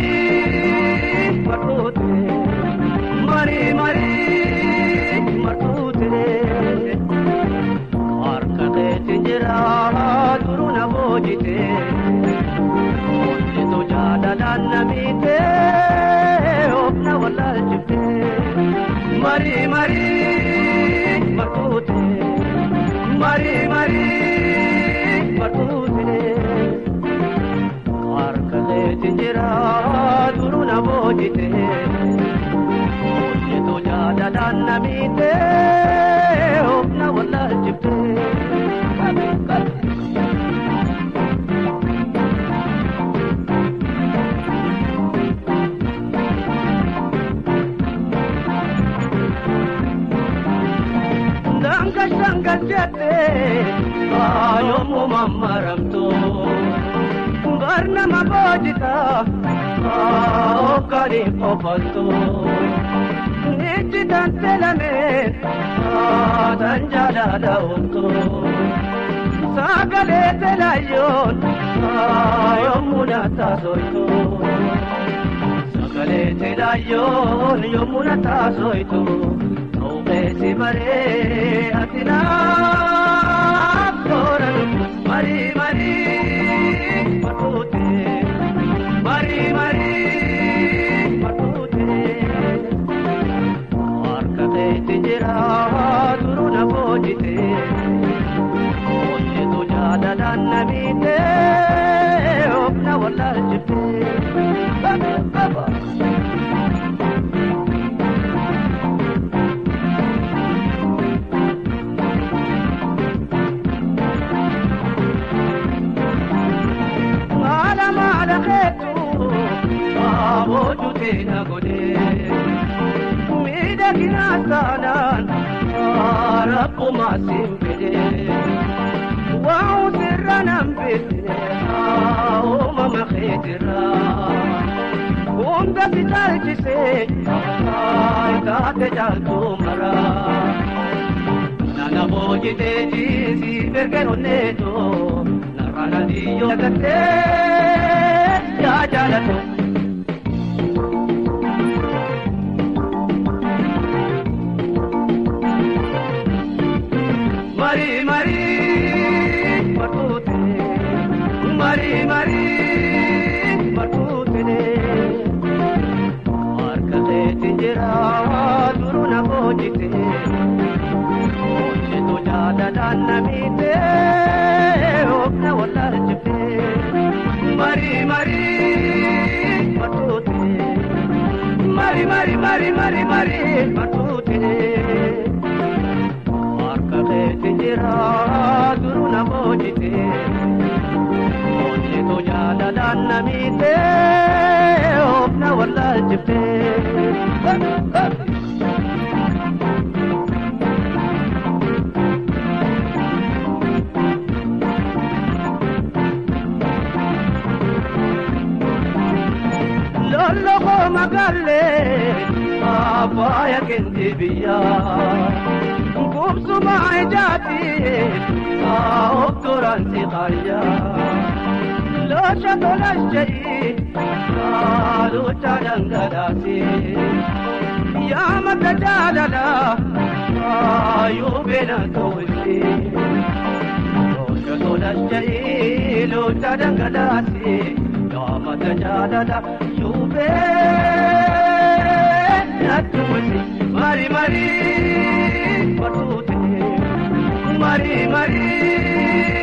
matute mari matute arkate tinjira duruna bojite to jada namite opna wala jite mari matute mari matute arkate tinjira duruna bojite to jada namite opna wala jite Sangka jate ayo mu mamaramto barnama bojita okari popanto nichitan telame danjada daunto sagale telayon ayo munata soito sagale telayon yo munata soito si mare atina toran mari matute mari matute arkate tinjira duruna bojite onye to jada namite opna wala jite baba na gode mida kinasanan araku masimpede wow sirranam bidne o mama khidra unda sitalchise ay kaate jaltu mara nana bojite si pergeno neto narana dio gate ya jalato mari matute mari matute arkate tinjira duruna bojite oche to jada namite opna wala jite mari matute mari matute tinjira duruna bojite onye to jada namite opna wala jite lolo ko magalle abaya kendibiya kubsuma jati oktoranti khaya lo shatolashei lo chadangadasi ya matajala ayo bena tolli lo shatolashei lo chadangadasi ya matajala yube natuli mari matute mari